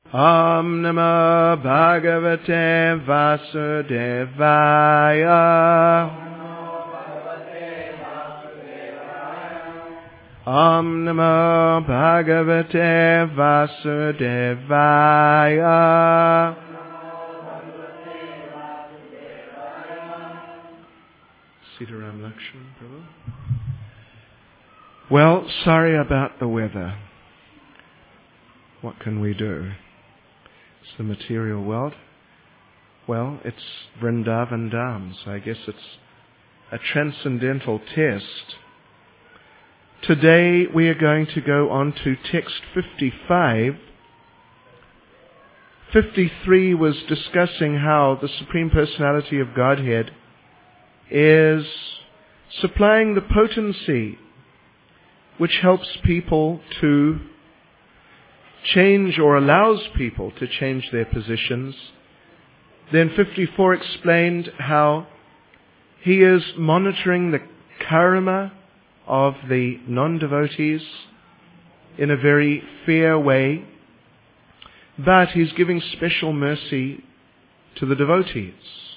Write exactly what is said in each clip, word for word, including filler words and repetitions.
Om Namo Bhagavate Vasudevaya. Om Namo Bhagavate Vasudevaya. Sitaram Lakshman Prabhu. Well, sorry about the weather. What can we do? It's the material world. Well, it's Vrindavan Dham, so I guess it's a transcendental test. Today we are going to go on to text fifty-five. fifty-three was discussing how the Supreme Personality of Godhead is supplying the potency which helps people to change or allows people to change their positions. Then fifty-four explained how he is monitoring the karma of the non-devotees in a very fair way, but he's giving special mercy to the devotees.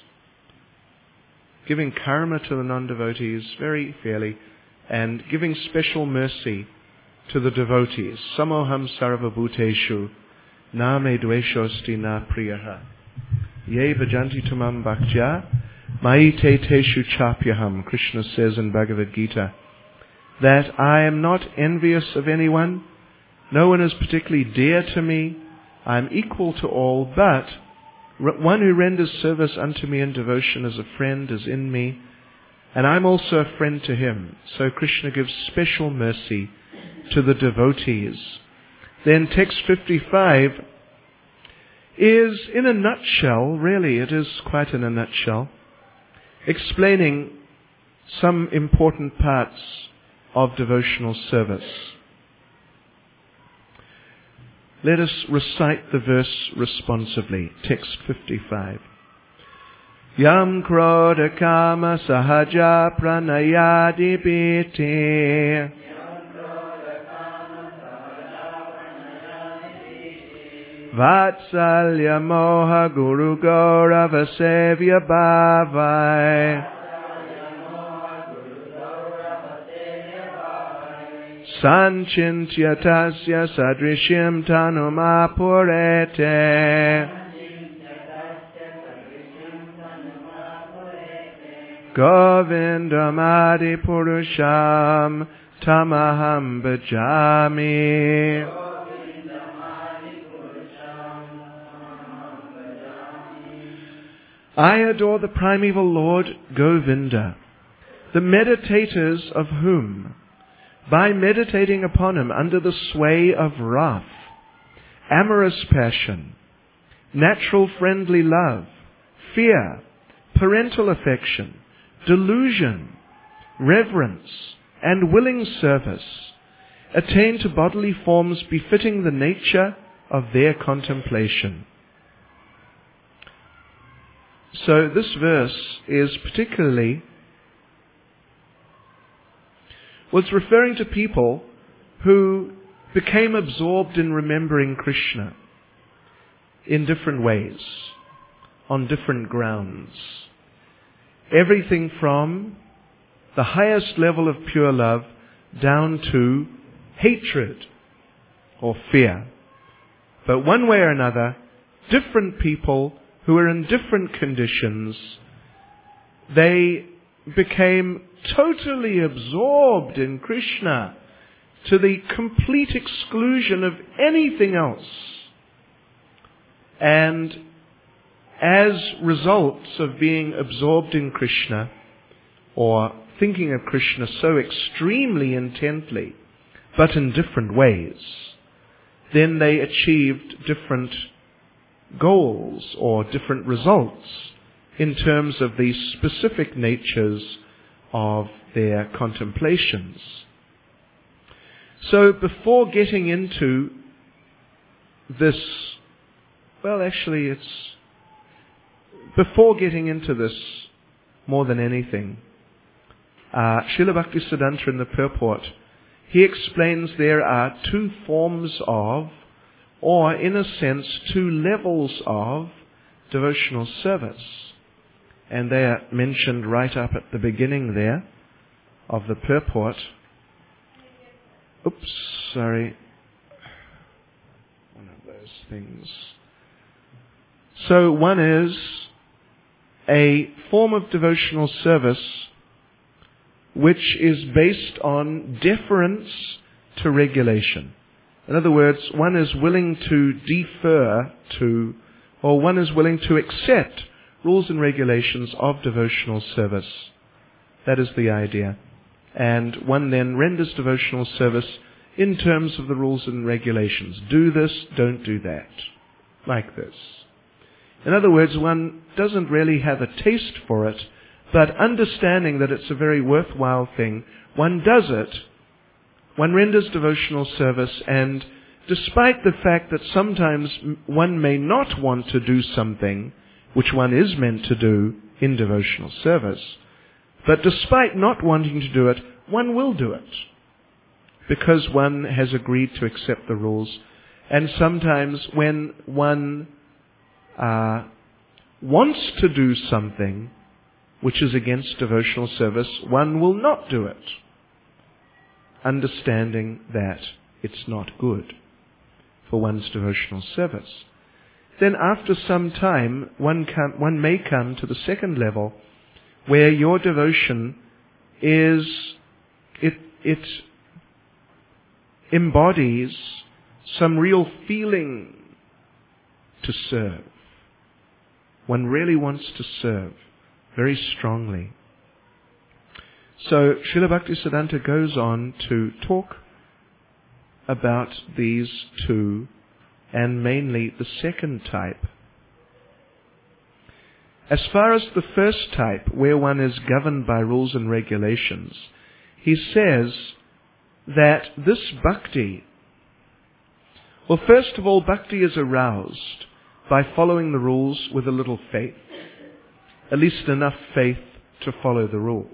Giving karma to the non-devotees very fairly, and giving special mercy to the devotees. Samoham sarva bhuteshu na me dveshosti na priyaha ye bhajanti tamam bhaktya mai te teshu chapyaham. Krishna says in Bhagavad Gita that I am not envious of anyone. No one is particularly dear to me. I am equal to all, but one who renders service unto me in devotion as a friend is in me, and I'm also a friend to him. So Krishna gives special mercy to the devotees. Then text fifty-five is, in a nutshell, really it is quite in a nutshell, explaining some important parts of devotional service. Let us recite the verse responsively. Text fifty-five. Yam krodha kama sahaja pranayadi piti Vatsalya moha guru gaurava sevya bhavai Sanchintya tasya sadrishyam tanumapurete Govindamadi purusham tamaham bhajami. I adore the primeval Lord Govinda, the meditators of whom, by meditating upon him under the sway of wrath, amorous passion, natural friendly love, fear, parental affection, delusion, reverence, and willing service, attain to bodily forms befitting the nature of their contemplation. So this verse is particularly, was referring to people who became absorbed in remembering Krishna in different ways, on different grounds. Everything from the highest level of pure love down to hatred or fear. But one way or another, different people who were in different conditions, they became totally absorbed in Krishna to the complete exclusion of anything else. And as results of being absorbed in Krishna, or thinking of Krishna so extremely intently, but in different ways, then they achieved different goals or different results in terms of the specific natures of their contemplations. So before getting into this, well actually it's, before getting into this more than anything, uh, Srila Bhaktisiddhanta in the purport, he explains there are two forms of or in a sense, two levels of devotional service. And they are mentioned right up at the beginning there of the purport. Oops, sorry. One of those things. So one is a form of devotional service which is based on deference to regulation. In other words, one is willing to defer to, or one is willing to accept rules and regulations of devotional service. That is the idea. And one then renders devotional service in terms of the rules and regulations. Do this, don't do that. Like this. In other words, one doesn't really have a taste for it, but understanding that it's a very worthwhile thing, one does it. One renders devotional service, and despite the fact that sometimes one may not want to do something which one is meant to do in devotional service, but despite not wanting to do it, one will do it, because one has agreed to accept the rules. And sometimes when one uh, wants to do something which is against devotional service, one will not do it, understanding that it's not good for one's devotional service. Then after some time, one, come, one may come to the second level, where your devotion is, it, it embodies some real feeling to serve. One really wants to serve very strongly. So Srila Bhaktisiddhanta goes on to talk about these two, and mainly the second type. As far as the first type, where one is governed by rules and regulations, he says that this bhakti, well, first of all, bhakti is aroused by following the rules with a little faith, at least enough faith to follow the rules.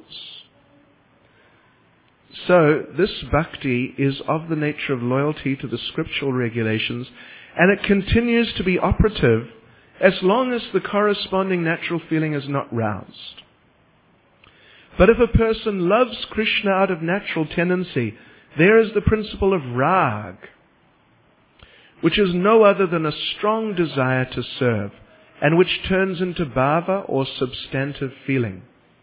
So this bhakti is of the nature of loyalty to the scriptural regulations, and it continues to be operative as long as the corresponding natural feeling is not roused. But if a person loves Krishna out of natural tendency, there is the principle of rag, which is no other than a strong desire to serve, and which turns into bhava, or substantive feeling.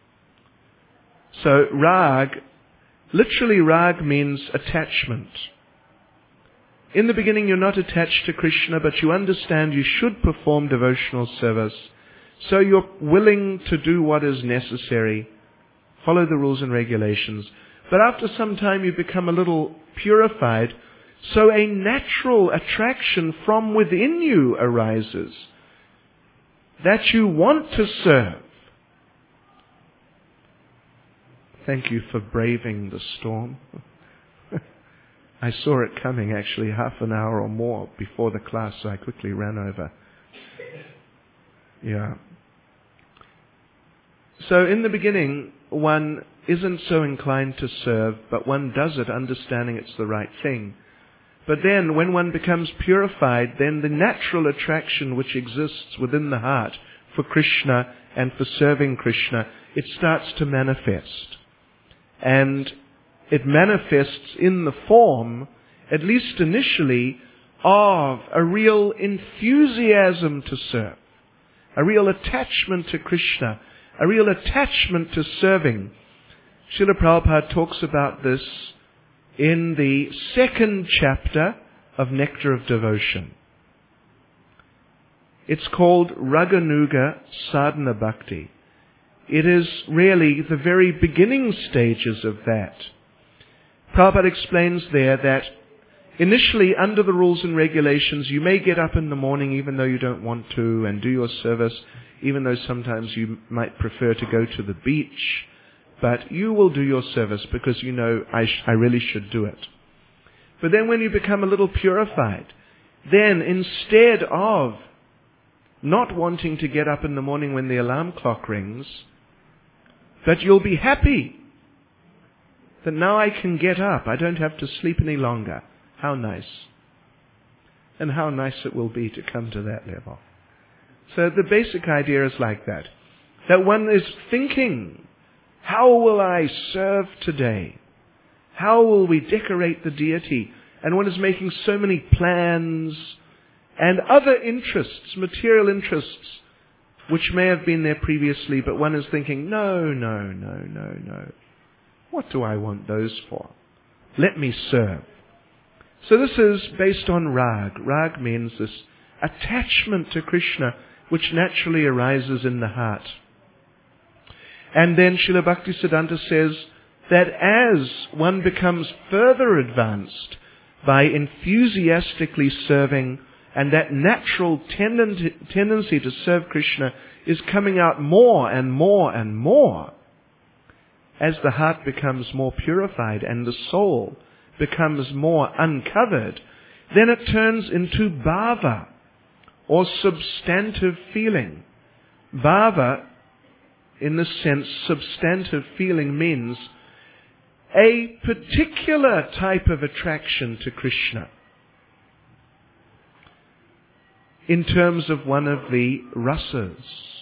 So rag, literally rag means attachment. In the beginning you're not attached to Krishna, but you understand you should perform devotional service. So you're willing to do what is necessary, follow the rules and regulations. But after some time you become a little purified, so a natural attraction from within you arises, that you want to serve. Thank you for braving the storm. I saw it coming actually half an hour or more before the class, so I quickly ran over. Yeah. So in the beginning, one isn't so inclined to serve, but one does it understanding it's the right thing. But then when one becomes purified, then the natural attraction which exists within the heart for Krishna and for serving Krishna, it starts to manifest. And it manifests in the form, at least initially, of a real enthusiasm to serve, a real attachment to Krishna, a real attachment to serving. Srila Prabhupada talks about this in the second chapter of Nectar of Devotion. It's called Raganuga Sadhana Bhakti. It is really the very beginning stages of that. Prabhupada explains there that initially under the rules and regulations you may get up in the morning even though you don't want to, and do your service even though sometimes you might prefer to go to the beach, but you will do your service because you know I, sh- I really should do it. But then when you become a little purified, then instead of not wanting to get up in the morning when the alarm clock rings, that you'll be happy that now I can get up. I don't have to sleep any longer. How nice. And how nice it will be to come to that level. So the basic idea is like that. That one is thinking, how will I serve today? How will we decorate the deity? And one is making so many plans and other interests, material interests, which may have been there previously, but one is thinking, no, no, no, no, no. What do I want those for? Let me serve. So this is based on rag. Rag means this attachment to Krishna, which naturally arises in the heart. And then Srila Bhaktisiddhanta says that as one becomes further advanced by enthusiastically serving, and that natural tenden- tendency to serve Krishna is coming out more and more and more, as the heart becomes more purified and the soul becomes more uncovered, then it turns into bhava, or substantive feeling. Bhava, in this sense, substantive feeling means a particular type of attraction to Krishna. In terms of one of the rasas.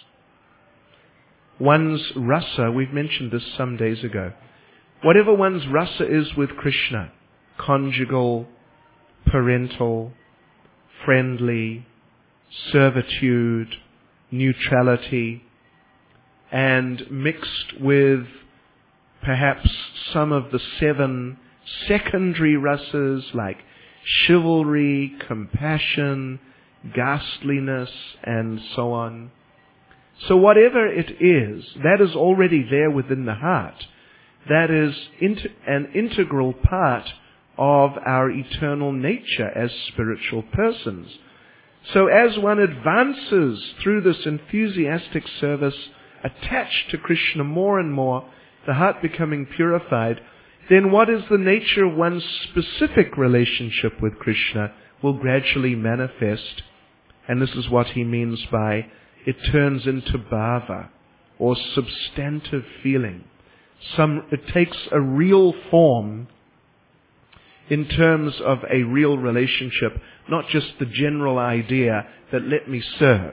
One's rasa, we've mentioned this some days ago. Whatever one's rasa is with Krishna, conjugal, parental, friendly, servitude, neutrality, and mixed with perhaps some of the seven secondary rasas like chivalry, compassion, ghastliness, and so on. So whatever it is, that is already there within the heart. That is int- an integral part of our eternal nature as spiritual persons. So as one advances through this enthusiastic service, attached to Krishna more and more, the heart becoming purified, then what is the nature of one's specific relationship with Krishna will gradually manifest. And this is what he means by it turns into bhava, or substantive feeling. Some, it takes a real form in terms of a real relationship, not just the general idea that let me serve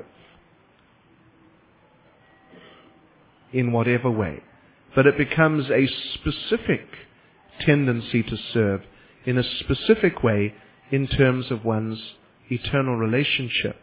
in whatever way. But it becomes a specific tendency to serve in a specific way in terms of one's eternal relationship.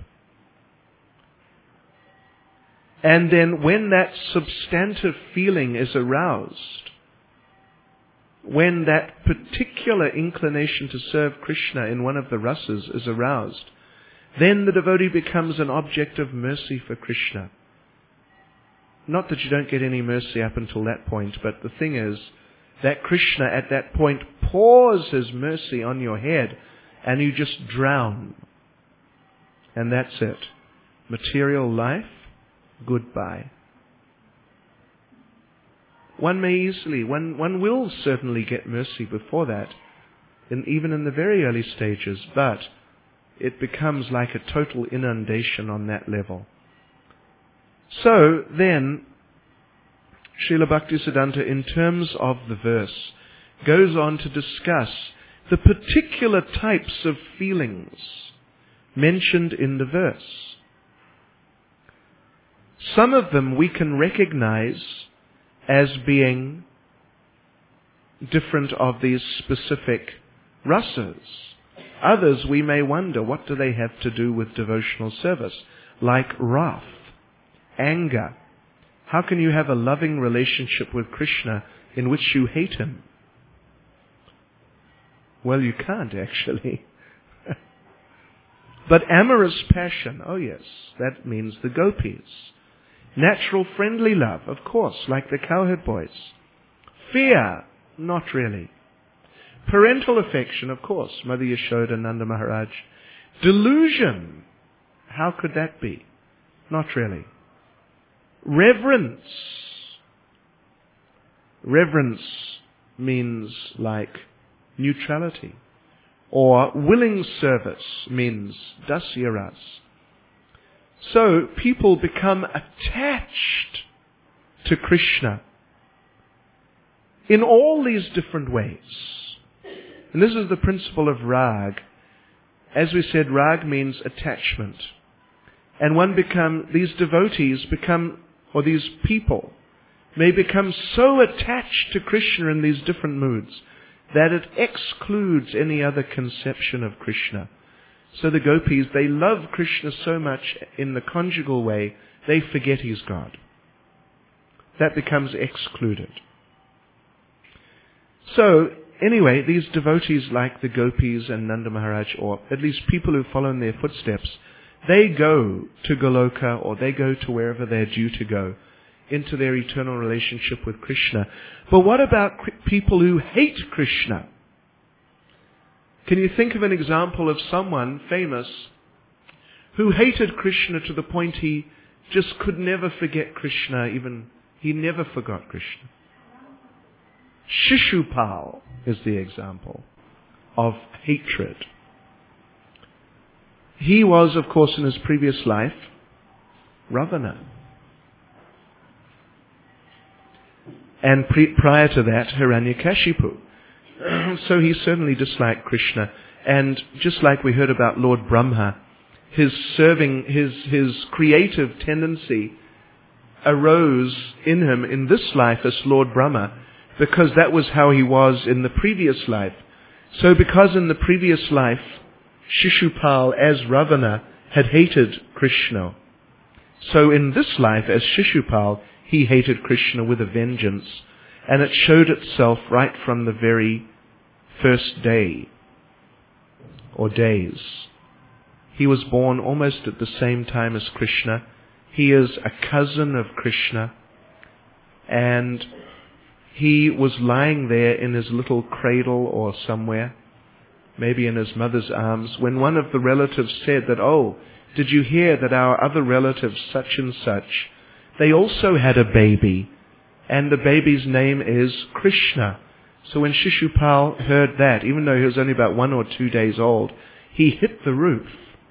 And then when that substantive feeling is aroused, when that particular inclination to serve Krishna in one of the rasas is aroused, then the devotee becomes an object of mercy for Krishna. Not that you don't get any mercy up until that point, but the thing is that Krishna at that point pours his mercy on your head and you just drown. And that's it. Material life, goodbye. One may easily, one, one will certainly get mercy before that, in, even in the very early stages, but it becomes like a total inundation on that level. So then, Srila Bhaktisiddhanta, in terms of the verse, goes on to discuss the particular types of feelings mentioned in the verse. Some of them we can recognize as being different of these specific rasas. Others we may wonder, what do they have to do with devotional service? Like wrath, anger. How can you have a loving relationship with Krishna in which you hate him? Well, you can't actually. But amorous passion, oh yes, that means the gopis. Natural friendly love, of course, like the cowherd boys. Fear, not really. Parental affection, of course, Mother Yashoda, Nanda Maharaj. Delusion, how could that be? Not really. Reverence. Reverence means like neutrality. Or willing service means dasyaras. So people become attached to Krishna in all these different ways. And this is the principle of rag. as we said, rag means attachment. And one become, these devotees become, or these people, may become so attached to Krishna in these different moods that it excludes any other conception of Krishna. So the gopis, they love Krishna so much in the conjugal way, they forget he's God. That becomes excluded. So, anyway, these devotees like the gopis and Nanda Maharaj, or at least people who follow in their footsteps, they go to Goloka, or they go to wherever they're due to go, into their eternal relationship with Krishna. But what about people who hate Krishna? Can you think of an example of someone famous who hated Krishna to the point he just could never forget Krishna, even he never forgot Krishna? Shishupal is the example of hatred. He was, of course, in his previous life, Ravana. And pre- prior to that, Hiranyakashipu. So he certainly disliked Krishna. And just like we heard about Lord Brahma, his serving, his, his creative tendency arose in him in this life as Lord Brahma, because that was how he was in the previous life. So because in the previous life, Shishupal as Ravana had hated Krishna, so in this life as Shishupal, he hated Krishna with a vengeance, and it showed itself right from the very first day, or days. He was born almost at the same time as Krishna. He is a cousin of Krishna, and he was lying there in his little cradle or somewhere, maybe in his mother's arms, when one of the relatives said that, "Oh, did you hear that our other relative such and such, they also had a baby, and the baby's name is Krishna." So when Shishupal heard that, even though he was only about one or two days old, he hit the roof.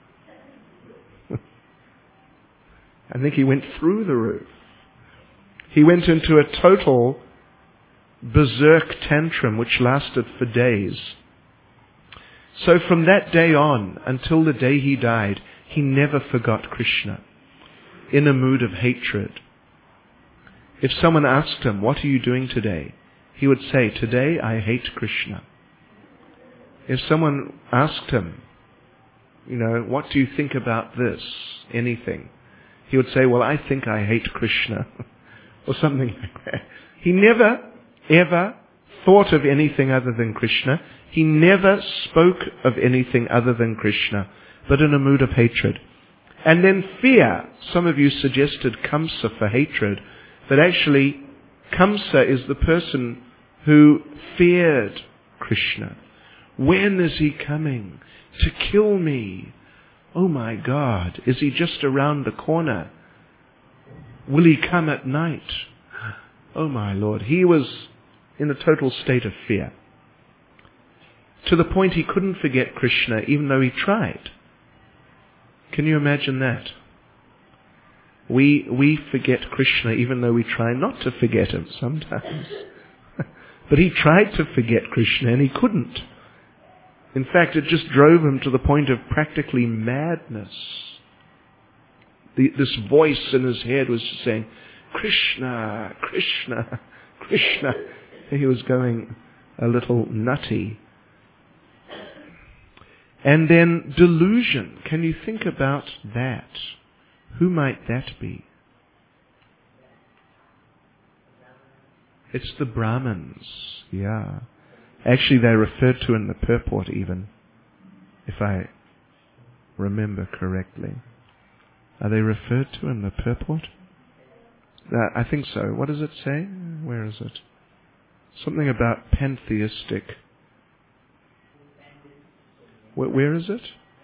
I think he went through the roof. He went into a total berserk tantrum which lasted for days. So from that day on, until the day he died, he never forgot Krishna, in a mood of hatred. If someone asked him, "What are you doing today?" he would say, "Today I hate Krishna." If someone asked him, you know, "What do you think about this?" anything, he would say, "Well, I think I hate Krishna," or something like that. He never, ever thought of anything other than Krishna. He never spoke of anything other than Krishna, but in a mood of hatred. And then fear. Some of you suggested Kamsa for hatred, but actually Kamsa is the person who feared Krishna. When is he coming to kill me? Oh my God, is he just around the corner? Will he come at night? Oh my Lord. He was in a total state of fear, to the point he couldn't forget Krishna even though he tried. Can you imagine that? We we forget Krishna even though we try not to forget him sometimes. But he tried to forget Krishna and he couldn't. In fact, it just drove him to the point of practically madness. The, this voice in his head was just saying, "Krishna, Krishna, Krishna." He was going a little nutty. And then delusion. Can you think about that? Who might that be? It's the Brahmins. Yeah. Actually, they're referred to in the purport even, if I remember correctly. Are they referred to in the purport? Uh, I think so. What does it say? Where is it? Something about pantheistic. Where, where is it?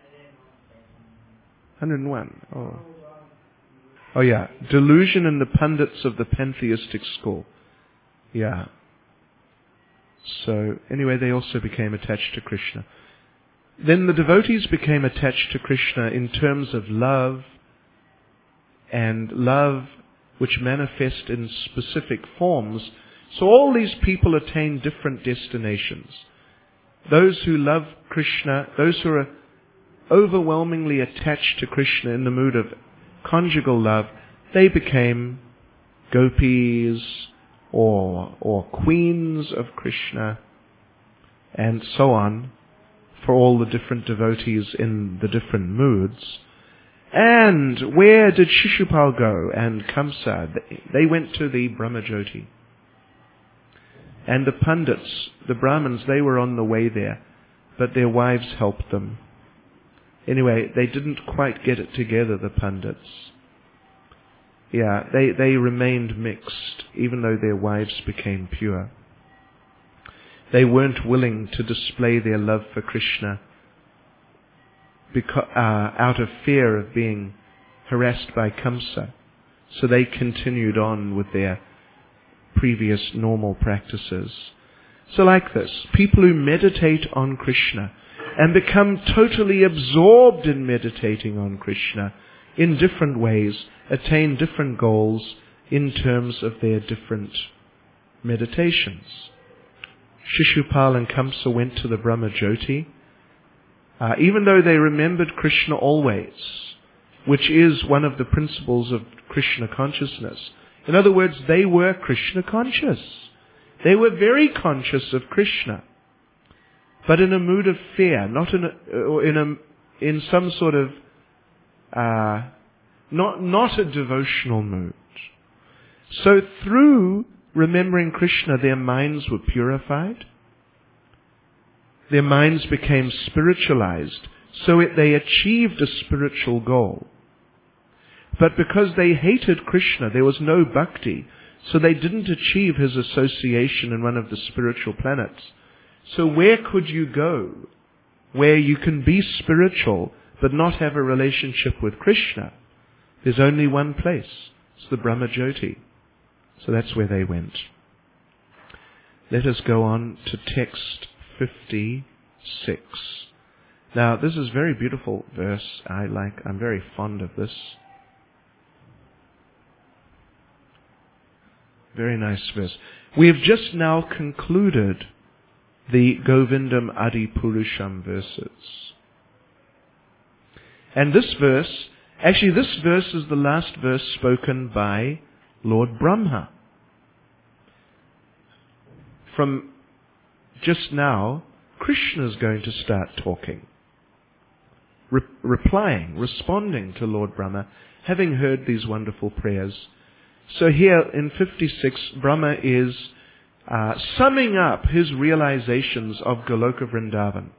one hundred one. Oh. Oh yeah. Delusion in the pundits of the pantheistic school. Yeah. So, anyway, they also became attached to Krishna. Then the devotees became attached to Krishna in terms of love, and love which manifest in specific forms. So all these people attain different destinations. Those who love Krishna, those who are overwhelmingly attached to Krishna in the mood of conjugal love, they became gopis or, or queens of Krishna, and so on, for all the different devotees in the different moods. And where did Shishupal go and Kamsa? They went to the Brahmajyoti. And the Pandits, the Brahmins, they were on the way there, but their wives helped them. Anyway, they didn't quite get it together, the Pandits. Yeah, they, they remained mixed, even though their wives became pure. They weren't willing to display their love for Krishna because, uh, out of fear of being harassed by Kamsa. So they continued on with their previous normal practices. So like this, people who meditate on Krishna and become totally absorbed in meditating on Krishna in different ways, attain different goals in terms of their different meditations. Shishupal and Kamsa went to the Brahmajyoti, uh, even though they remembered Krishna always, which is one of the principles of Krishna consciousness. In other words, they were Krishna conscious. They were very conscious of Krishna, but in a mood of fear, not in a, or in a, in some sort of uh, not not a devotional mood. So through remembering Krishna, their minds were purified. Their minds became spiritualized, so it, they achieved a spiritual goal. But because they hated Krishna, there was no bhakti, so they didn't achieve his association in one of the spiritual planets. So where could you go where you can be spiritual but not have a relationship with Krishna? There's only one place. It's the Brahmajyoti. So that's where they went. Let us go on to text fifty-six. Now, this is a very beautiful verse. I like, I'm very fond of this. Very nice verse. We have just now concluded the Govindam Adi Purusham verses. And this verse, actually this verse is the last verse spoken by Lord Brahma. From just now, Krishna is going to start talking, re- replying, responding to Lord Brahma, having heard these wonderful prayers. So here in fifty-six, Brahma is uh, summing up his realizations of Goloka Vrindavan.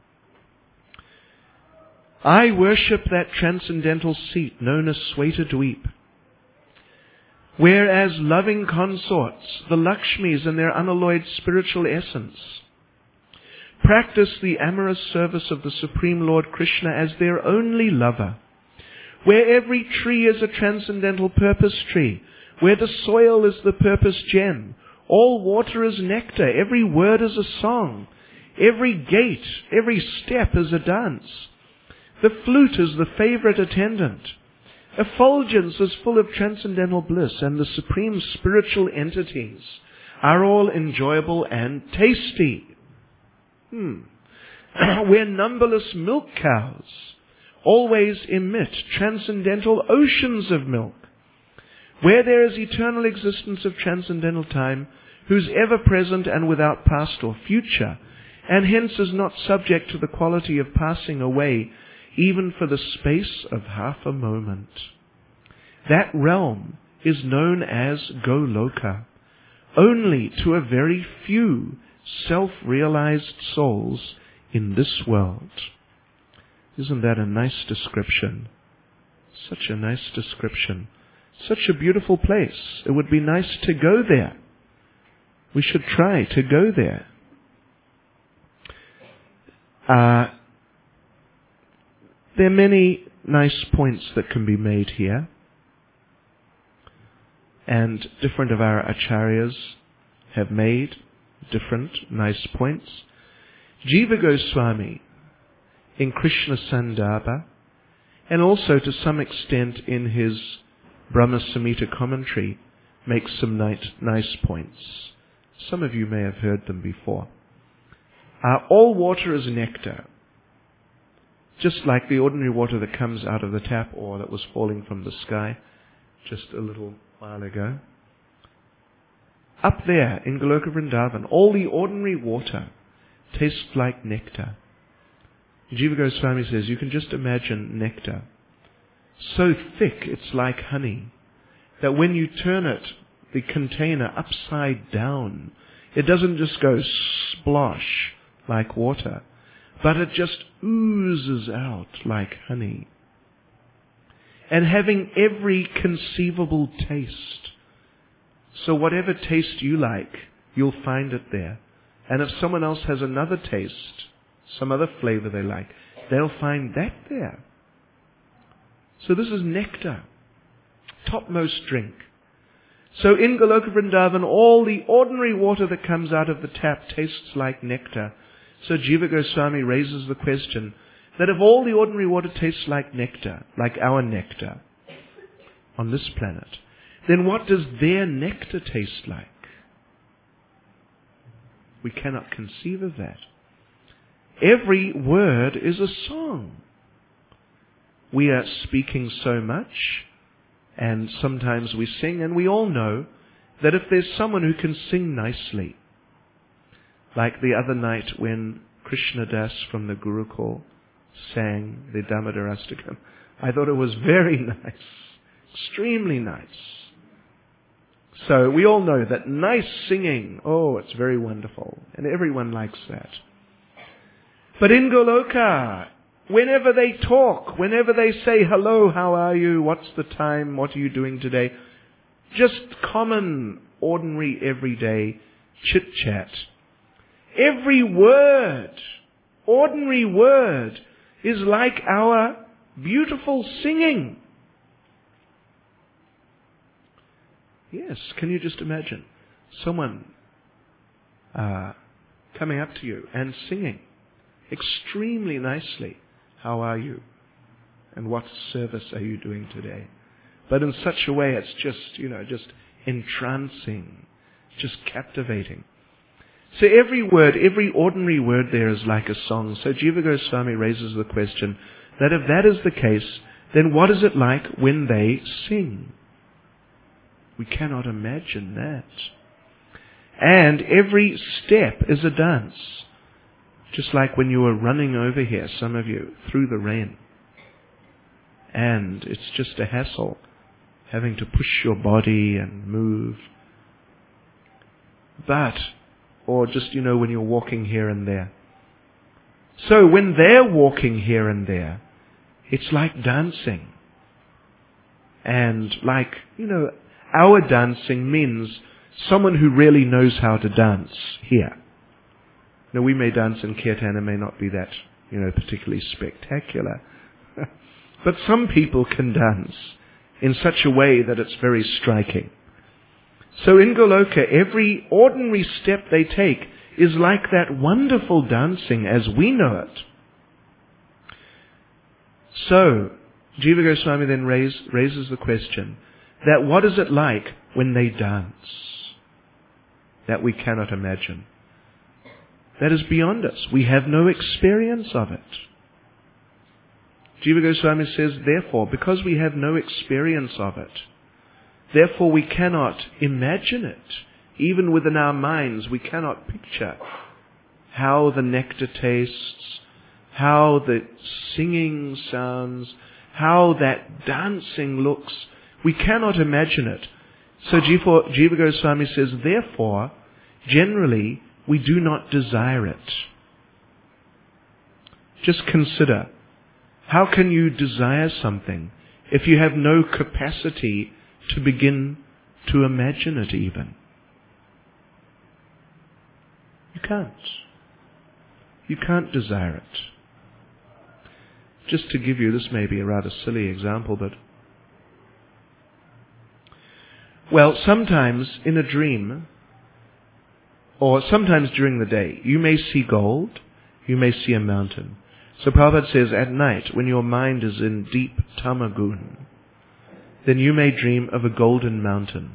I worship that transcendental seat known as Swetadweep, whereas loving consorts, the Lakshmis in their unalloyed spiritual essence, practice the amorous service of the Supreme Lord Krishna as their only lover, where every tree is a transcendental purpose tree, where the soil is the purpose gem, all water is nectar, every word is a song, every gait, every step is a dance, the flute is the favorite attendant, effulgence is full of transcendental bliss, and the supreme spiritual entities are all enjoyable and tasty. Hmm. Where numberless milk cows always emit transcendental oceans of milk, where there is eternal existence of transcendental time, who's ever present and without past or future, and hence is not subject to the quality of passing away, even for the space of half a moment. That realm is known as Goloka, only to a very few self-realized souls in this world. Isn't that a nice description? Such a nice description. Such a beautiful place. It would be nice to go there. We should try to go there. Uh, there are many nice points that can be made here. And different of our acharyas have made different nice points. Jiva Goswami in Krishna Sandarbha, and also to some extent in his Brahma Samhita commentary, makes some nice, nice points. Some of you may have heard them before. Uh, all water is nectar. just like the ordinary water that comes out of the tap or that was falling from the sky just a little while ago. Up there in Goloka Vrindavan, all the ordinary water tastes like nectar. Jiva Goswami says you can just imagine nectar. So thick it's like honey that when you turn it, the container upside down, it doesn't just go splosh like water, but it just oozes out like honey. And having every conceivable taste. So whatever taste you like, you'll find it there. And if someone else has another taste, some other flavor they like, they'll find that there. So this is nectar, topmost drink. So in Goloka Vrindavan, all the ordinary water that comes out of the tap tastes like nectar. So Jiva Goswami raises the question that if all the ordinary water tastes like nectar, like our nectar on this planet, then what does their nectar taste like? We cannot conceive of that. Every word is a song. We are speaking so much, and sometimes we sing, and we all know that if there's someone who can sing nicely, like the other night when Krishna Das from the Gurukul sang the Damodar Astakam, I thought it was very nice, extremely nice. So we all know that nice singing, oh, it's very wonderful, and everyone likes that. But in Goloka, whenever they talk, whenever they say, hello, how are you, what's the time, what are you doing today, just common, ordinary, everyday chit-chat. Every word, ordinary word, is like our beautiful singing. Yes, can you just imagine someone uh, coming up to you and singing extremely nicely, how are you? And what service are you doing today? But in such a way it's just, you know, just entrancing, just captivating. So every word, every ordinary word there is like a song. So Jiva Goswami raises the question that if that is the case, then what is it like when they sing? We cannot imagine that. And every step is a dance. Just like when you were running over here, some of you, through the rain. And it's just a hassle, having to push your body and move. But, or just, you know, when you're walking here and there. So when they're walking here and there, it's like dancing. And like, you know, our dancing means someone who really knows how to dance here. Now, we may dance in kirtan and may not be that, you know, particularly spectacular. But some people can dance in such a way that it's very striking. So in Goloka, every ordinary step they take is like that wonderful dancing as we know it. So, Jiva Goswami then raise, raises the question that what is it like when they dance? That we cannot imagine. That is beyond us. We have no experience of it. Jiva Goswami says, therefore, because we have no experience of it, therefore we cannot imagine it. Even within our minds, we cannot picture how the nectar tastes, how the singing sounds, how that dancing looks. We cannot imagine it. So Jiva, Jiva Goswami says, therefore, generally, we do not desire it. Just consider, how can you desire something if you have no capacity to begin to imagine it even? You can't. You can't desire it. Just to give you, this may be a rather silly example, but well, sometimes in a dream, or sometimes during the day, you may see gold, you may see a mountain. So Prabhupada says, at night, when your mind is in deep tamagun, then you may dream of a golden mountain.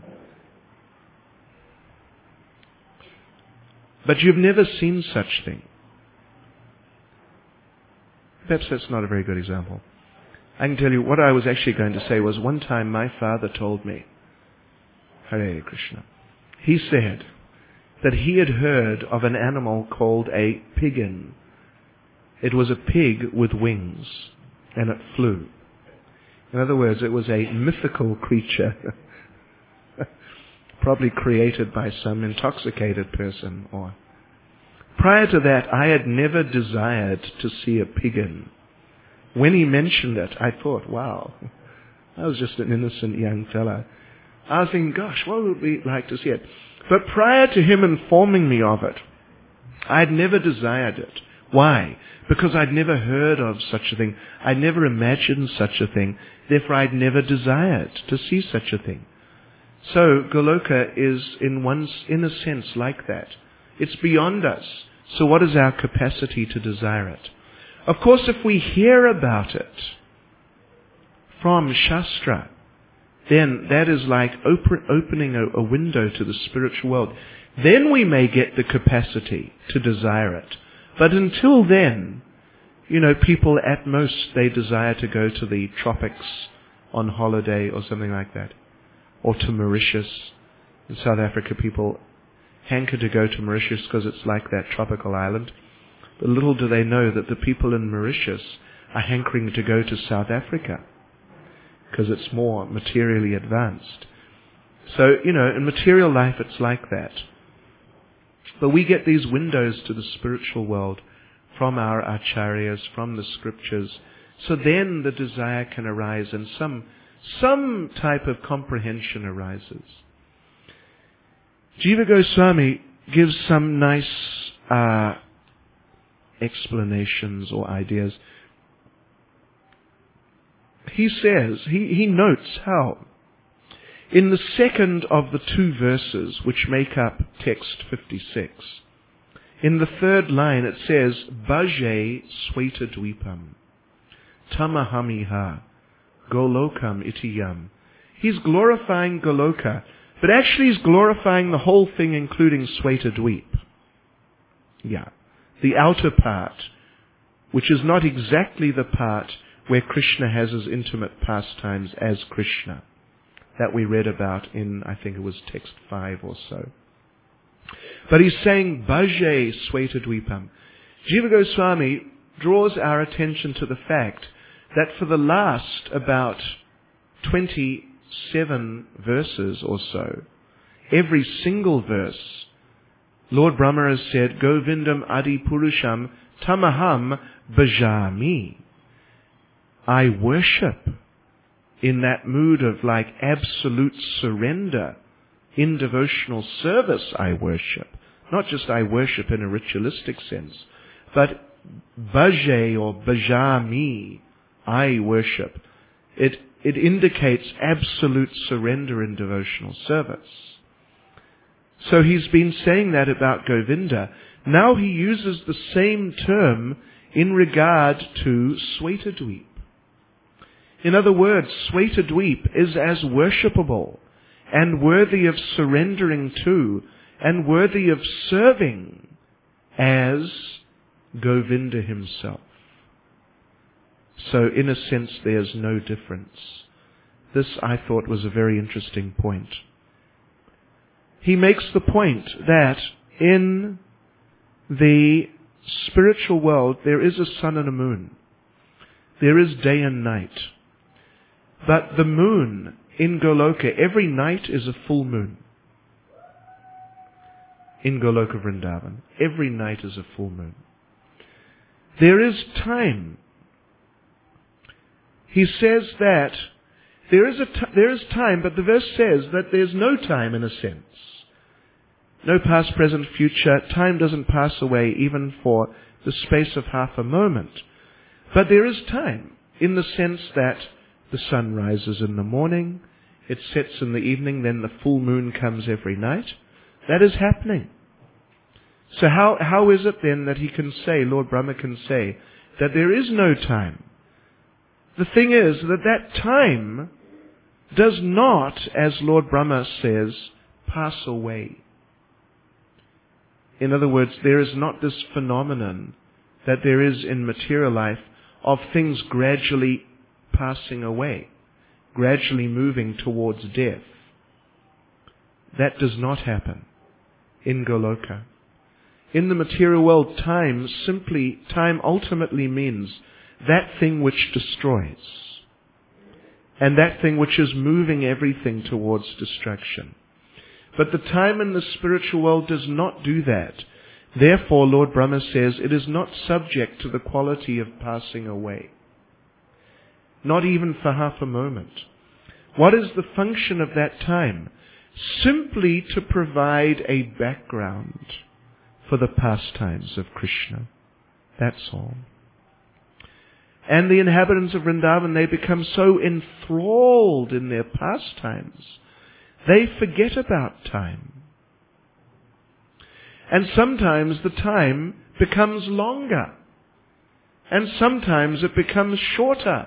But you've never seen such thing. Perhaps that's not a very good example. I can tell you what I was actually going to say was one time my father told me, Hare Krishna, he said that he had heard of an animal called a piggin. It was a pig with wings, and it flew. In other words, it was a mythical creature, probably created by some intoxicated person. Or prior to that, I had never desired to see a piggin. When he mentioned it, I thought, wow, I was just an innocent young fellow. I was thinking, gosh, what would it be like to see it? But prior to him informing me of it, I'd never desired it. Why? Because I'd never heard of such a thing. I'd never imagined such a thing. Therefore, I'd never desired to see such a thing. So, Goloka is, in one, in a sense, like that. It's beyond us. So what is our capacity to desire it? Of course, if we hear about it from Shastra, then that is like open, opening a, a window to the spiritual world. Then we may get the capacity to desire it. But until then, you know, people at most, they desire to go to the tropics on holiday or something like that. Or to Mauritius. In South Africa, people hanker to go to Mauritius because it's like that tropical island. But little do they know that the people in Mauritius are hankering to go to South Africa because it's more materially advanced. So, you know, in material life it's like that. But we get these windows to the spiritual world from our acharyas, from the scriptures. So then the desire can arise and some, some type of comprehension arises. Jiva Goswami gives some nice uh, explanations or ideas. He says, he, he notes how in the second of the two verses which make up text fifty-six, in the third line it says, Bhaje Swetadvipam Tamahamiha Golokam Itiyam. He's glorifying Goloka, but actually he's glorifying the whole thing, including Swetadvip. Yeah, the outer part, which is not exactly the part where Krishna has his intimate pastimes as Krishna, that we read about in, I think it was text five or so. But he's saying, Bhaje Swetadvipam. Jiva Goswami draws our attention to the fact that for the last about twenty-seven verses or so, every single verse, Lord Brahma has said, Govindam Adi Purusham Tamaham Bhajami. I worship in that mood of like absolute surrender. In devotional service I worship. Not just I worship in a ritualistic sense, but bhaje or bhajami, I worship. It, it indicates absolute surrender in devotional service. So he's been saying that about Govinda. Now he uses the same term in regard to Swetadvip. In other words, Swetadvip is as worshipable and worthy of surrendering to and worthy of serving as Govinda himself. So in a sense there's no difference. This I thought was a very interesting point. He makes the point that in the spiritual world there is a sun and a moon. There is day and night. But the moon in Goloka, every night is a full moon. In Goloka Vrindavan, every night is a full moon. There is time. He says that there is, a t- there is time, but the verse says that there's no time in a sense. No past, present, future. Time doesn't pass away even for the space of half a moment. But there is time in the sense that the sun rises in the morning, it sets in the evening, then the full moon comes every night. That is happening. So how, how is it then that he can say, Lord Brahma can say, that there is no time? The thing is that that time does not, as Lord Brahma says, pass away. In other words, there is not this phenomenon that there is in material life of things gradually passing away, gradually moving towards death. That does not happen in Goloka. In the material world, time simply, time ultimately means that thing which destroys, and that thing which is moving everything towards destruction. But the time in the spiritual world does not do that. Therefore, Lord Brahma says, it is not subject to the quality of passing away. Not even for half a moment. What is the function of that time? Simply to provide a background for the pastimes of Krishna. That's all. And the inhabitants of Vrindavan, they become so enthralled in their pastimes, they forget about time. And sometimes the time becomes longer. And sometimes it becomes shorter.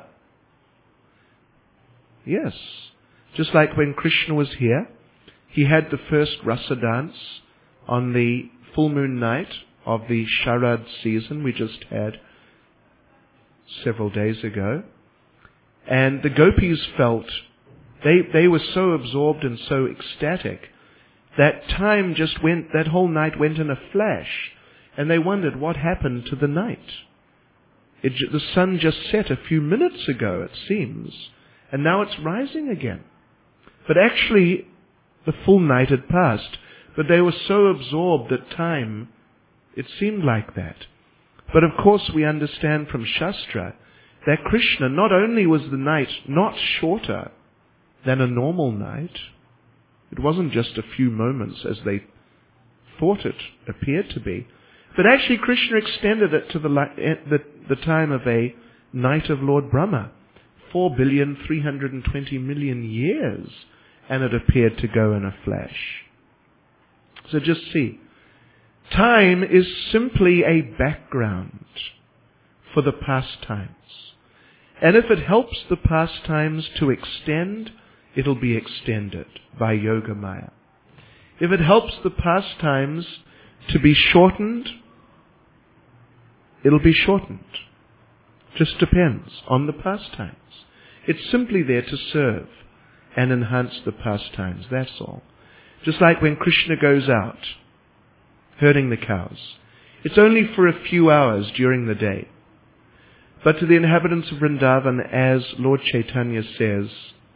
Yes. Just like when Krishna was here, he had the first rasa dance on the full moon night of the Sharad season we just had several days ago. And the gopis felt, they, they were so absorbed and so ecstatic that time just went, that whole night went in a flash. And they wondered what happened to the night. It, the sun just set a few minutes ago, it seems. And now it's rising again. But actually, the full night had passed. But they were so absorbed that time, it seemed like that. But of course we understand from Shastra that Krishna, not only was the night not shorter than a normal night, it wasn't just a few moments as they thought it appeared to be, but actually Krishna extended it to the, the, the time of a night of Lord Brahma, four billion three hundred twenty million years, and it appeared to go in a flash. So just see, time is simply a background for the pastimes. And if it helps the pastimes to extend, it'll be extended by Yoga Maya. If it helps the pastimes to be shortened, it'll be shortened. Just depends on the pastimes. It's simply there to serve and enhance the pastimes, that's all. Just like when Krishna goes out herding the cows. It's only for a few hours during the day. But to the inhabitants of Vrindavan, as Lord Chaitanya says,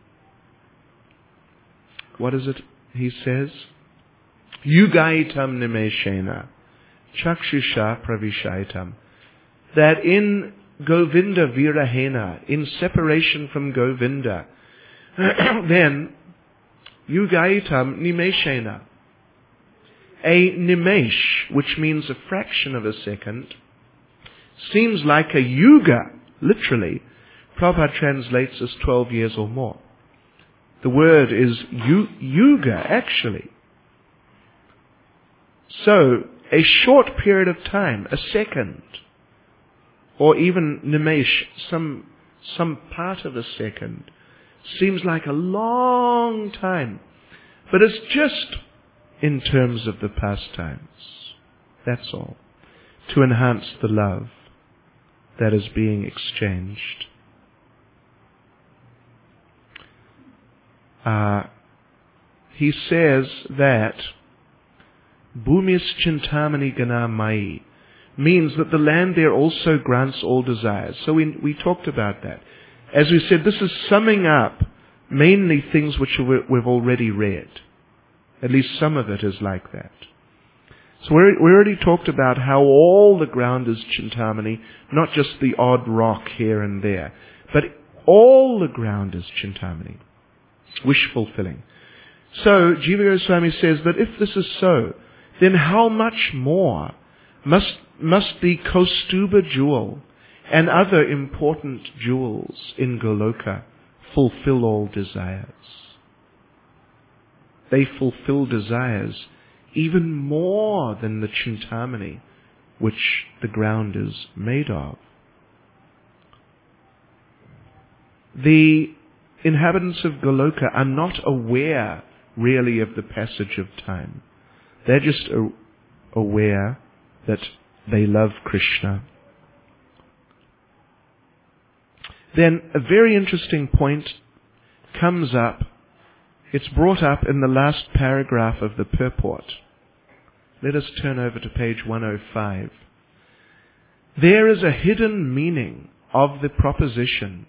what is it he says? Yugaitam nimeshena, chakshusha pravishaitam. That in Govinda virahena, in separation from Govinda, then Yugaitam nimeshena. A nimesh, which means a fraction of a second, seems like a yuga, literally. Prabhupada translates as twelve years or more. The word is yu, yuga, actually. So, a short period of time, a second, or even nimesh, some, some part of a second, seems like a long time. But it's just in terms of the pastimes. That's all. To enhance the love that is being exchanged. Uh, he says that Bhumis Chintamani Gana Mai means that the land there also grants all desires. So we, we talked about that. As we said, this is summing up mainly things which we've already read. At least some of it is like that. So we already talked about how all the ground is Chintamani, not just the odd rock here and there, but all the ground is Chintamani. Wish fulfilling. So Jiva Goswami says that if this is so, then how much more must, must the Kaustuba jewel and other important jewels in Goloka fulfill all desires? They fulfill desires even more than the Chintamani which the ground is made of. The inhabitants of Goloka are not aware really of the passage of time. They're just aware that they love Krishna. then a very interesting point comes up. It's brought up in the last paragraph of the purport. Let us turn over to page one oh five. There is a hidden meaning of the proposition,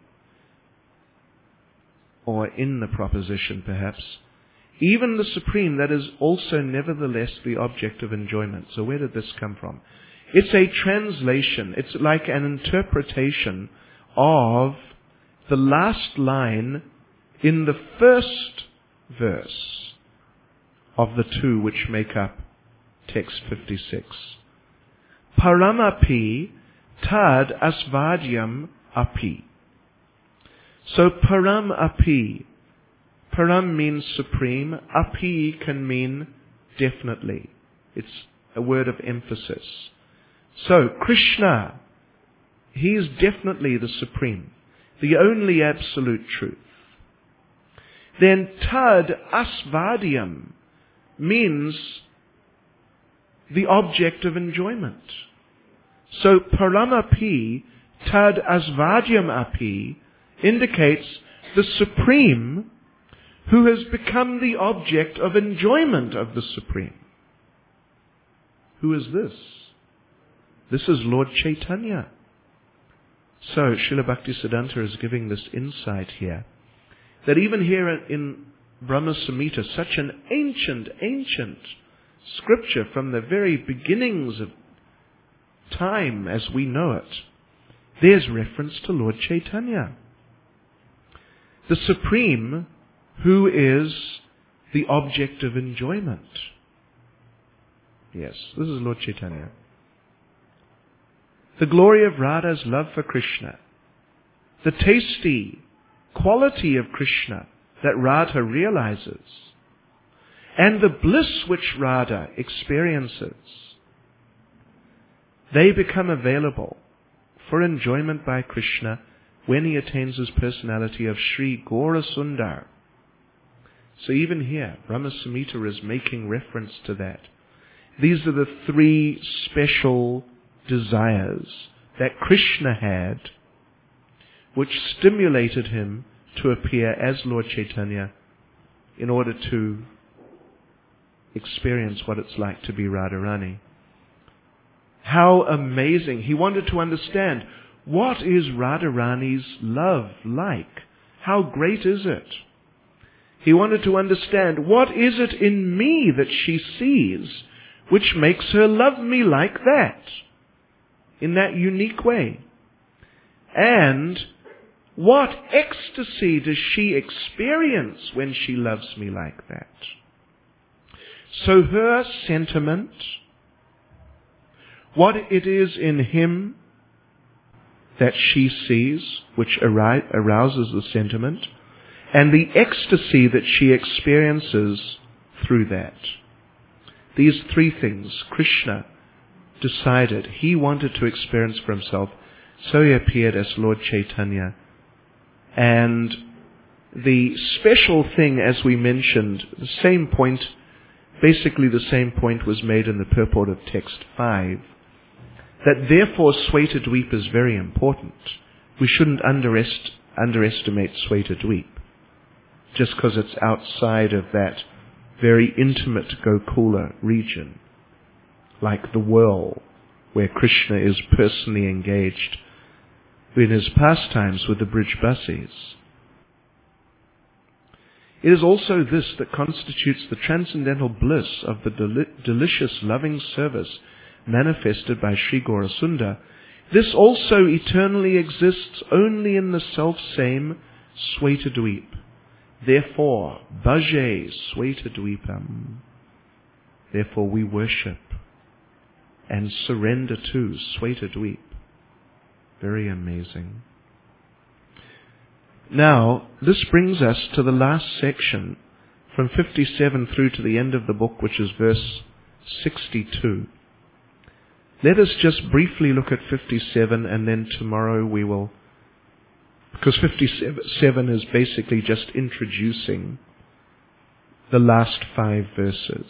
or in the proposition perhaps, even the supreme that is also nevertheless the object of enjoyment. So where did this come from? It's a translation. It's like an interpretation of the last line in the first verse of the two which make up text fifty-six. Paramapi tad asvadyam api. So param api. Param means supreme. Api can mean definitely. It's a word of emphasis. So Krishna, he is definitely the supreme, the only absolute truth. Then tad asvadyam means the object of enjoyment. So paramapi tad asvadyam api indicates the supreme who has become the object of enjoyment of the supreme. Who is this? This is Lord Chaitanya. So Srila Bhaktisiddhanta is giving this insight here, that even here in Brahma Samhita, such an ancient, ancient scripture from the very beginnings of time as we know it, there's reference to Lord Chaitanya, the supreme who is the object of enjoyment. Yes, this is Lord Chaitanya. The glory of Radha's love for Krishna, the tasty quality of Krishna that Radha realizes, and the bliss which Radha experiences, they become available for enjoyment by Krishna when he attains his personality of Sri Gaura Sundar. So even here, Brahma Samhita is making reference to that. These are the three special desires that Krishna had, which stimulated him to appear as Lord Chaitanya in order to experience what it's like to be Radharani. How amazing. He wanted to understand, what is Radharani's love like? How great is it? He wanted to understand, what is it in me that she sees which makes her love me like that, in that unique way? And what ecstasy does she experience when she loves me like that? So her sentiment, what it is in him that she sees, which arouses the sentiment, and the ecstasy that she experiences through that. These three things Krishna decided he wanted to experience for himself, so he appeared as Lord Chaitanya. And the special thing, as we mentioned, the same point, basically the same point was made in the purport of text five, that therefore Svetadweep is very important. We shouldn't underest, underestimate Svetadweep, just because it's outside of that very intimate Gokula region, like the whirl, where Krishna is personally engaged in his pastimes with the Brijbasis. It is also this that constitutes the transcendental bliss of the deli- delicious loving service manifested by Sri Gaurasundar. This also eternally exists only in the self-same Svetadweep. Therefore, bhaje Svetadweepam. Therefore we worship and surrender to Svetadweep. Very amazing. Now, this brings us to the last section, from fifty-seven through to the end of the book, which is verse sixty-two. Let us just briefly look at fifty-seven, and then tomorrow we will, because fifty-seven is basically just introducing the last five verses.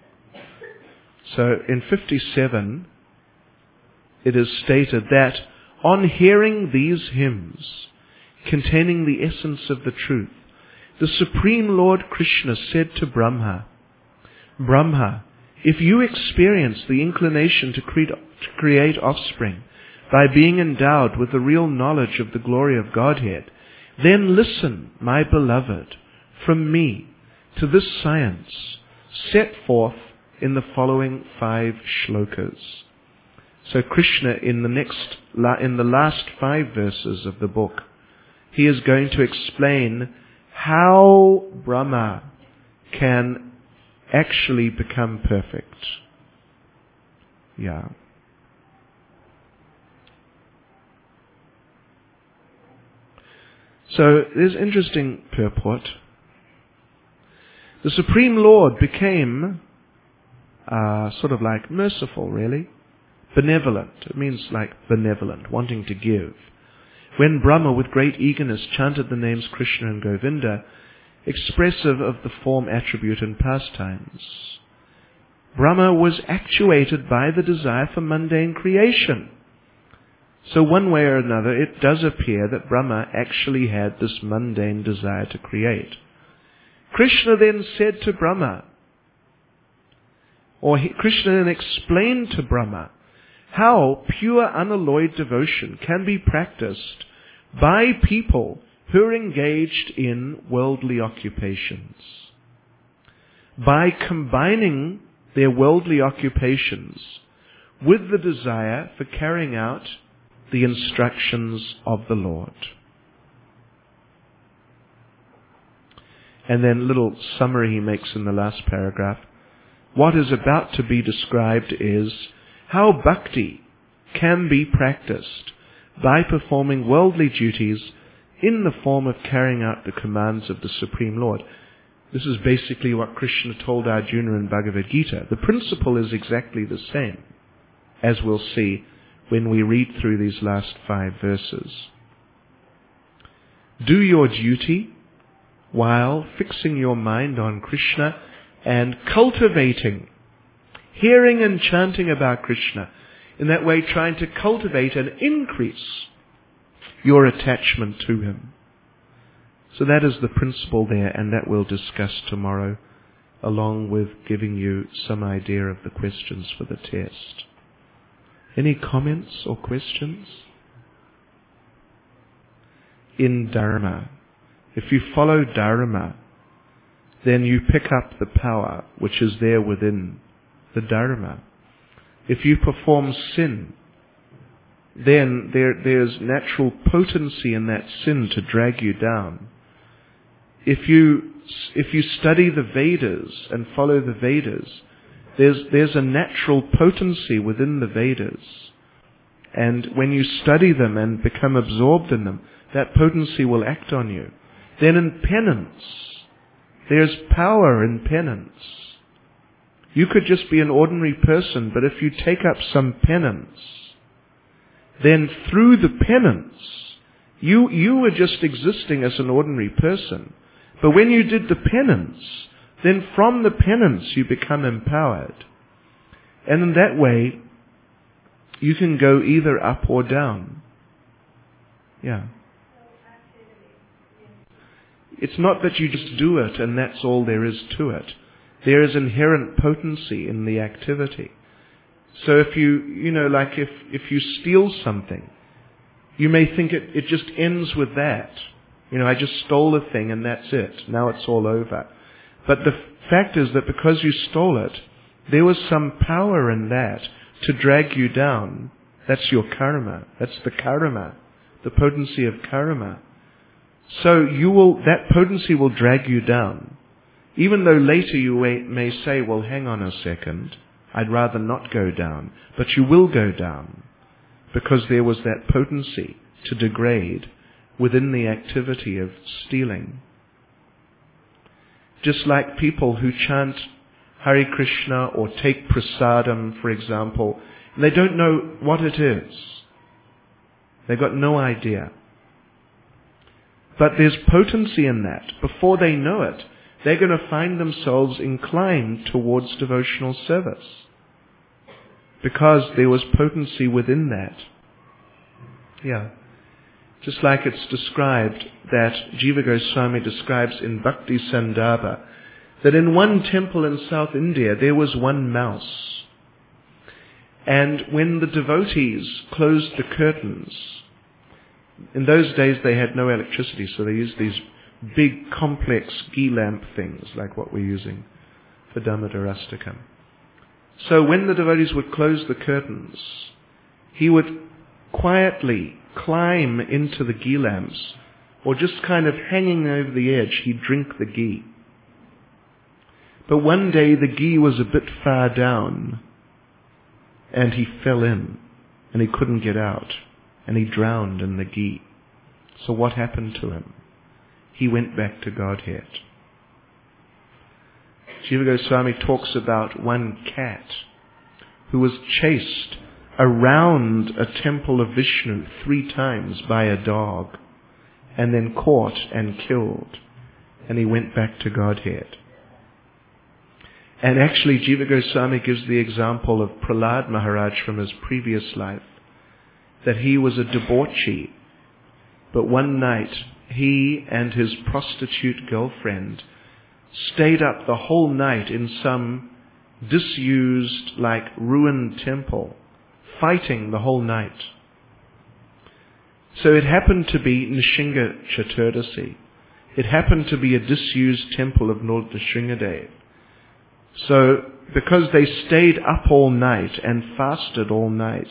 So in fifty-seven, it is stated that On hearing these hymns, containing the essence of the truth, the Supreme Lord Krishna said to Brahma, Brahma, if you experience the inclination to create, to create offspring by being endowed with the real knowledge of the glory of Godhead, then listen, my beloved, from me to this science set forth in the following five shlokas. So Krishna, in the next, in the last five verses of the book, he is going to explain how Brahma can actually become perfect. Yeah. So there's interesting purport. The Supreme Lord became uh, sort of like merciful, really. Benevolent. It means like benevolent, wanting to give. When Brahma, with great eagerness, chanted the names Krishna and Govinda, expressive of the form, attribute, and pastimes, Brahma was actuated by the desire for mundane creation. So one way or another, it does appear that Brahma actually had this mundane desire to create. Krishna then said to Brahma, or he, Krishna then explained to Brahma, how pure unalloyed devotion can be practiced by people who are engaged in worldly occupations. By combining their worldly occupations with the desire for carrying out the instructions of the Lord. And then a little summary he makes in the last paragraph. What is about to be described is how bhakti can be practiced by performing worldly duties in the form of carrying out the commands of the Supreme Lord. This is basically what Krishna told Arjuna in Bhagavad Gita. The principle is exactly the same, as we'll see when we read through these last five verses. Do your duty while fixing your mind on Krishna and cultivating, hearing and chanting about Krishna. In that way, trying to cultivate and increase your attachment to Him. So that is the principle there, and that we'll discuss tomorrow, along with giving you some idea of the questions for the test. Any comments or questions? In Dharma, if you follow Dharma, then you pick up the power which is there within the Dharma. If you perform sin, then there, there's natural potency in that sin to drag you down. If you, if you study the Vedas and follow the Vedas, there's, there's a natural potency within the Vedas. And when you study them and become absorbed in them, that potency will act on you. Then in penance, there's power in penance. You could just be an ordinary person, but if you take up some penance, then through the penance, you, you were just existing as an ordinary person. But when you did the penance, then from the penance you become empowered. And in that way, you can go either up or down. Yeah. It's not that you just do it and that's all there is to it. There is inherent potency in the activity. So if you, you know, like if, if you steal something, you may think it, it just ends with that. You know, I just stole a thing and that's it. Now it's all over. But the fact is that because you stole it, there was some power in that to drag you down. That's your karma. That's the karma. The potency of karma. So you will, that potency will drag you down. Even though later you may say, well, hang on a second, I'd rather not go down. But you will go down because there was that potency to degrade within the activity of stealing. Just like people who chant Hare Krishna or take prasadam, for example, and they don't know what it is. They've got no idea. But there's potency in that. Before they know it, they're going to find themselves inclined towards devotional service. Because there was potency within that. Yeah. Just like it's described that Jiva Goswami describes in Bhakti Sandarbha, that in one temple in South India there was one mouse. And when the devotees closed the curtains, in those days they had no electricity, so they used these big complex ghee lamp things like what we're using for Damodarastakam. So when the devotees would close the curtains, he would quietly climb into the ghee lamps, or just kind of hanging over the edge, he'd drink the ghee. But one day the ghee was a bit far down, and he fell in, and he couldn't get out, and he drowned in the ghee. So what happened to him? He went back to Godhead. Jiva Goswami talks about one cat who was chased around a temple of Vishnu three times by a dog, and then caught and killed, and he went back to Godhead. And actually Jiva Goswami gives the example of Prahlad Maharaj from his previous life, that he was a debauchee, but one night he and his prostitute girlfriend stayed up the whole night in some disused, like ruined temple, fighting the whole night. So it happened to be Nishinga Chaturdasi. It happened to be a disused temple of Lord Nrsimhadev. So because they stayed up all night and fasted all night,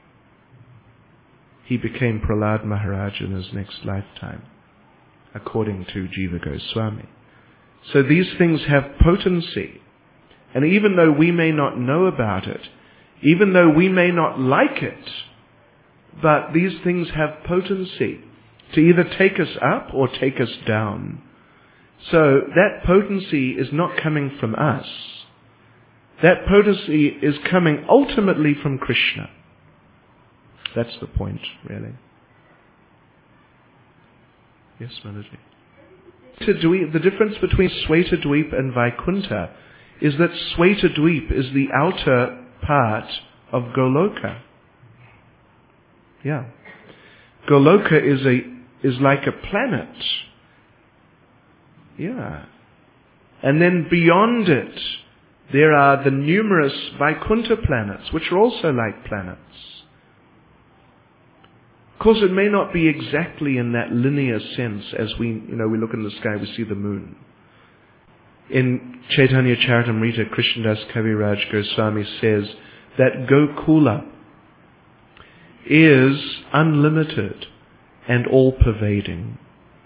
he became Prahlad Maharaj in his next lifetime, according to Jiva Goswami. So these things have potency. And even though we may not know about it, even though we may not like it, but these things have potency to either take us up or take us down. So that potency is not coming from us. That potency is coming ultimately from Krishna. That's the point, really. Yes, Manaji. The difference between Svetadweep and Vaikuntha is that Svetadweep is the outer part of Goloka. Yeah. Goloka is a is like a planet. Yeah. And then beyond it, there are the numerous Vaikuntha planets, which are also like planets. Of course, it may not be exactly in that linear sense as we, you know, we look in the sky, we see the moon. In Chaitanya Charitamrita, Krishnadas Kaviraj Goswami says that Gokula is unlimited and all-pervading.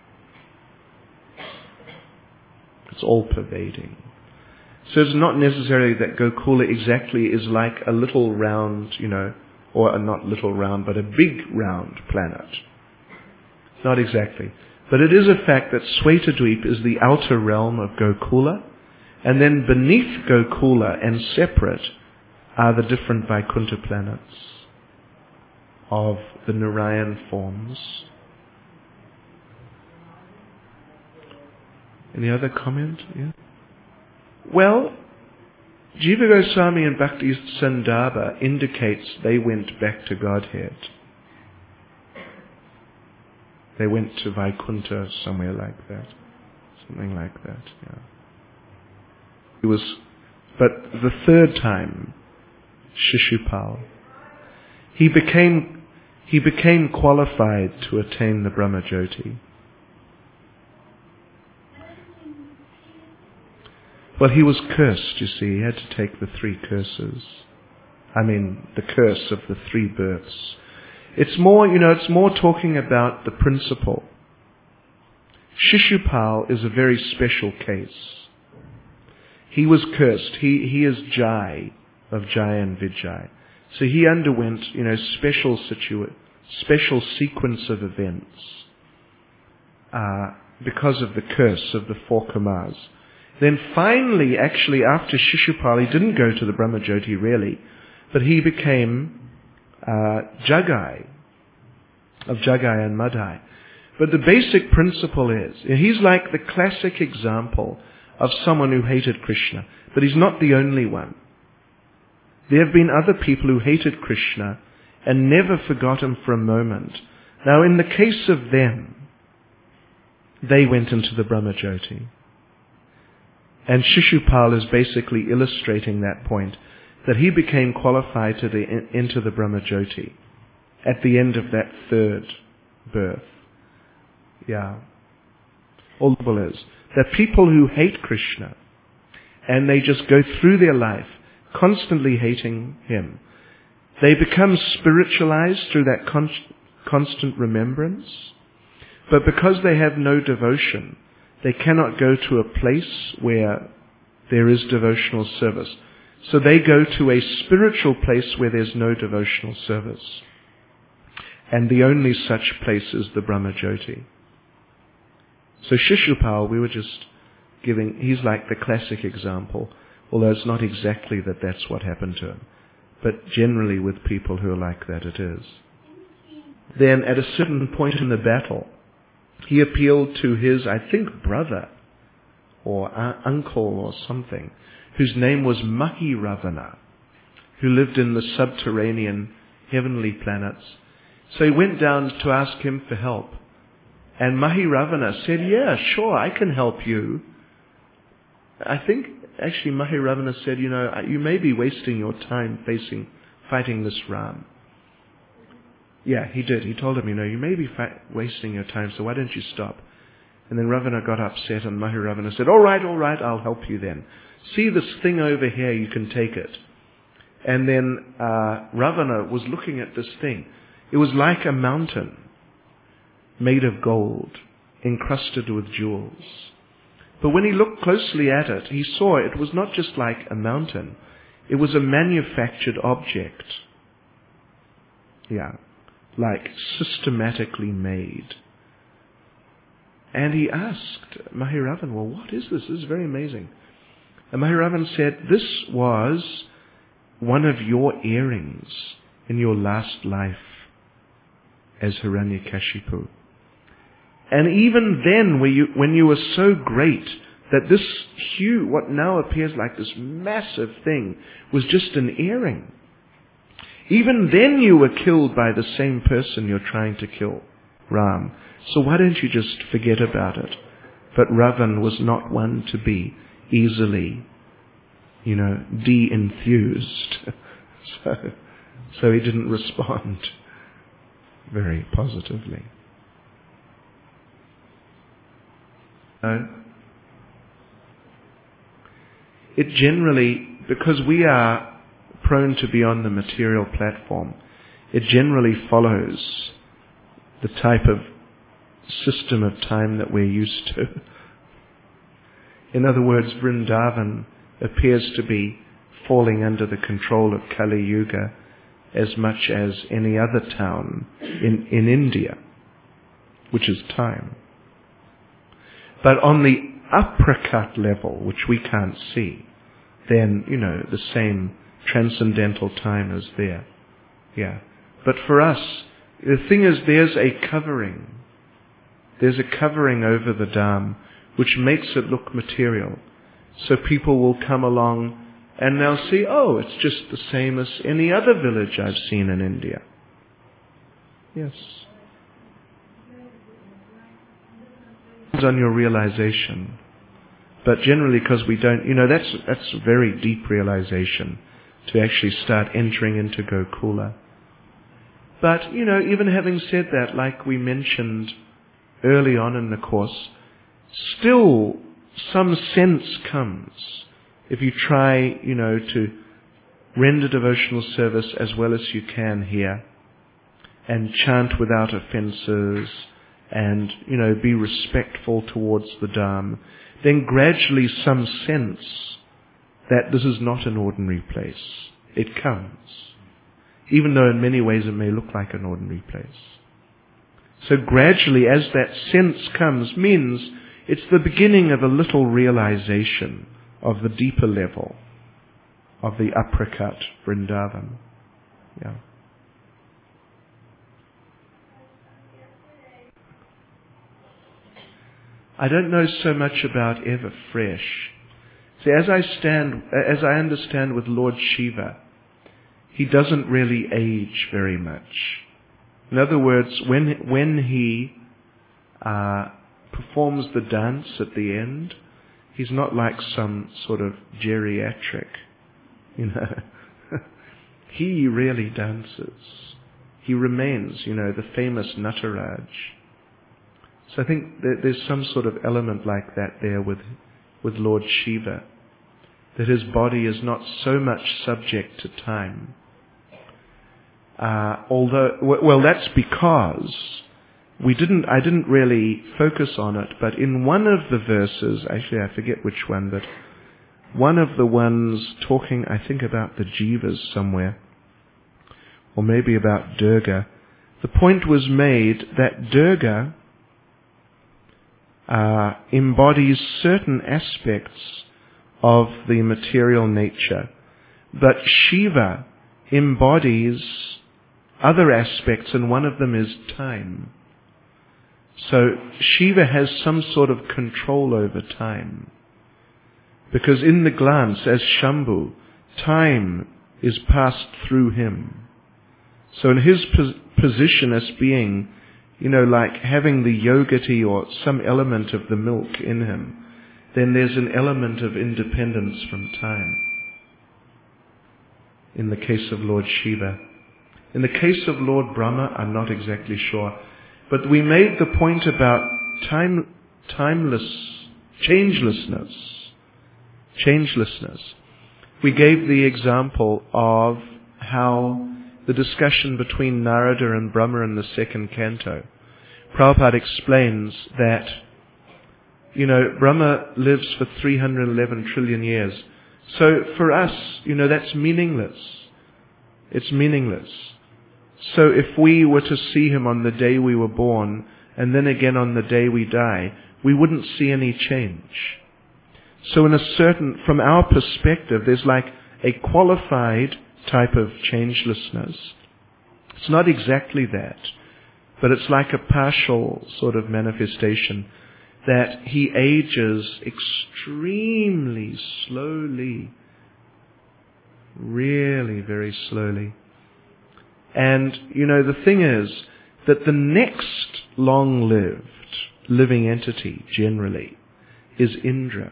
It's all-pervading. So it's not necessarily that Gokula exactly is like a little round, you know, or a not little round, but a big round planet. Not exactly. But it is a fact that Svetadweep is the outer realm of Gokula, and then beneath Gokula and separate are the different Vaikuntha planets of the Narayan forms. Any other comment? Yeah. Well, Jiva Goswami and Bhakti Sandarbha indicates they went back to Godhead. They went to Vaikuntha, somewhere like that. Something like that, yeah. It was, but the third time, Shishupal, he became, he became qualified to attain the Brahmajyoti. Well, he was cursed, you see. He had to take the three curses. I mean, the curse of the three births. It's more, you know, it's more talking about the principle. Shishupal is a very special case. He was cursed. He, he is Jai, of Jai and Vijay. So he underwent, you know, special situa- special sequence of events uh, because of the curse of the four Kamas. Then finally, actually, after Shishupal, he didn't go to the Brahmajyoti really, but he became uh, Jagai, of Jagai and Madhai. But the basic principle is, he's like the classic example of someone who hated Krishna, but he's not the only one. There have been other people who hated Krishna and never forgot him for a moment Now, in the case of them, they went into the Brahmajyoti. And Shishupal is basically illustrating that point, that he became qualified to the, into the Brahmajyoti at the end of that third birth. Yeah. All the is that people who hate Krishna, and they just go through their life constantly hating him, they become spiritualized through that con- constant remembrance. But because they have no devotion, they cannot go to a place where there is devotional service. So they go to a spiritual place where there's no devotional service. And the only such place is the Brahmajyoti. So Shishupal, we were just giving, he's like the classic example, although it's not exactly that that's what happened to him. But generally with people who are like that, it is. Then at a certain point in the battle, he appealed to his, I think, brother or uh, uncle or something, whose name was Mahiravana, who lived in the subterranean heavenly planets. So he went down to ask him for help. And Mahiravana said, yeah, sure, I can help you. I think, actually, Mahiravana said, you know, you may be wasting your time facing, fighting this Ram. Yeah, he did. He told him, you know, you may be fa- wasting your time, so why don't you stop? And then Ravana got upset, and Mahiravana said, all right, all right, I'll help you then. See this thing over here, you can take it. And then uh, Ravana was looking at this thing. It was like a mountain made of gold, encrusted with jewels. But when he looked closely at it, he saw it was not just like a mountain. It was a manufactured object. Yeah, like systematically made. And he asked Mahiravan, well, what is this? This is very amazing. And Mahiravan said, this was one of your earrings in your last life as Hiranyakashipu. And even then, when you, when you were so great that this huge, what now appears like this massive thing, was just an earring. Even then you were killed by the same person you're trying to kill, Ram. So why don't you just forget about it? But Ravan was not one to be easily, you know, de-enthused. so, so he didn't respond very positively. No. It generally, because we are prone to be on the material platform, it generally follows the type of system of time that we're used to. In other words, Vrindavan appears to be falling under the control of Kali Yuga as much as any other town in, in India, which is time. But on the aprakat level, which we can't see, then, you know, the same transcendental time is there. Yeah. But for us, the thing is, there's a covering. There's a covering over the Dham, which makes it look material. So people will come along and they'll see, oh, it's just the same as any other village I've seen in India. Yes. On your realization. But generally, because we don't, you know, that's that's a very deep realization to actually start entering into Gokula. But, you know, even having said that, like we mentioned early on in the course, still some sense comes if you try, you know, to render devotional service as well as you can here and chant without offenses and, you know, be respectful towards the Dham, then gradually some sense that this is not an ordinary place. It comes. Even though in many ways it may look like an ordinary place. So gradually, as that sense comes, means it's the beginning of a little realization of the deeper level of the aprakat Vrindavan. Yeah. I don't know so much about Ever Fresh. See, as I stand, as I understand with Lord Shiva, he doesn't really age very much. In other words, when, when he uh, performs the dance at the end, he's not like some sort of geriatric, you know. He really dances. He remains, you know, the famous Nataraj. So I think that there's some sort of element like that there with, with Lord Shiva, that his body is not so much subject to time. Uh, although, well, that's because we didn't, I didn't really focus on it, but in one of the verses, actually I forget which one, but one of the ones talking, I think, about the Jivas somewhere, or maybe about Durga, the point was made that Durga uh, embodies certain aspects of the material nature, but Shiva embodies other aspects, and one of them is time. So Shiva has some sort of control over time. Because in the glance, as Shambhu, time is passed through him. So in his pos- position as being, you know, like having the yogati or some element of the milk in him, then there's an element of independence from time. In the case of Lord Shiva. In the case of Lord Brahma, I'm not exactly sure. But we made the point about time, timeless, changelessness. Changelessness. We gave the example of how the discussion between Narada and Brahma in the second canto. Prabhupada explains that, you know, Brahma lives for three hundred eleven trillion years. So for us, you know, that's meaningless. It's meaningless. So if we were to see him on the day we were born, and then again on the day we die, we wouldn't see any change. So in a certain, from our perspective, there's like a qualified type of changelessness. It's not exactly that, but it's like a partial sort of manifestation that he ages extremely slowly, really very slowly. And, you know, the thing is that the next long-lived living entity, generally, is Indra.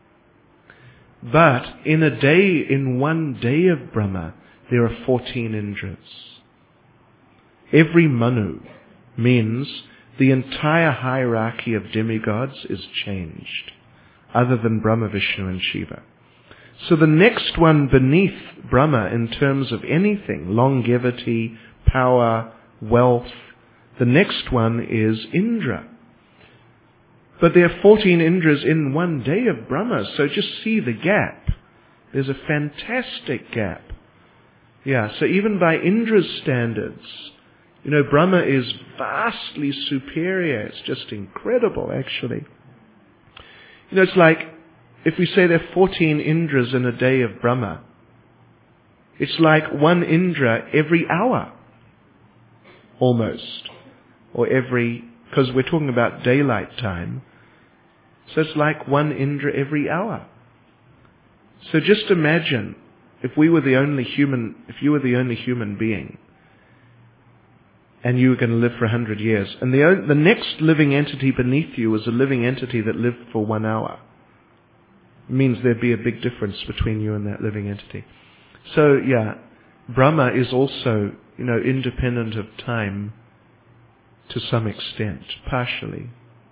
But in a day, in one day of Brahma, there are fourteen Indras. Every Manu means the entire hierarchy of demigods is changed, other than Brahma, Vishnu and Shiva. So the next one beneath Brahma in terms of anything, longevity, power, wealth, the next one is Indra. But there are fourteen Indras in one day of Brahma, so just see the gap. There's a fantastic gap. Yeah, so even by Indra's standards, you know, Brahma is vastly superior. It's just incredible, actually. You know, it's like, if we say there are fourteen Indras in a day of Brahma, it's like one Indra every hour, almost. Or every, because we're talking about daylight time, so it's like one Indra every hour. So just imagine, if we were the only human, if you were the only human being, and you were going to live for a hundred years, and the, the next living entity beneath you was a living entity that lived for one hour. It means there'd be a big difference between you and that living entity. So, yeah, Brahma is also, you know, independent of time to some extent, partially.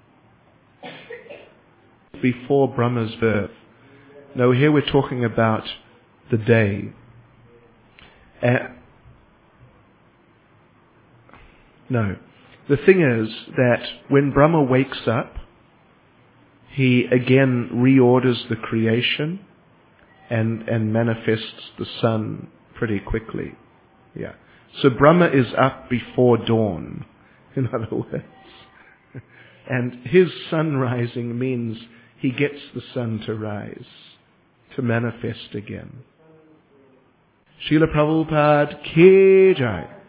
Before Brahma's birth. Now, here we're talking about the day. Uh, no. The thing is that when Brahma wakes up, he again reorders the creation and, and manifests the sun pretty quickly. Yeah. So Brahma is up before dawn, in other words. And his sun rising means he gets the sun to rise, to manifest again. Srila Prabhupada Ki Jai.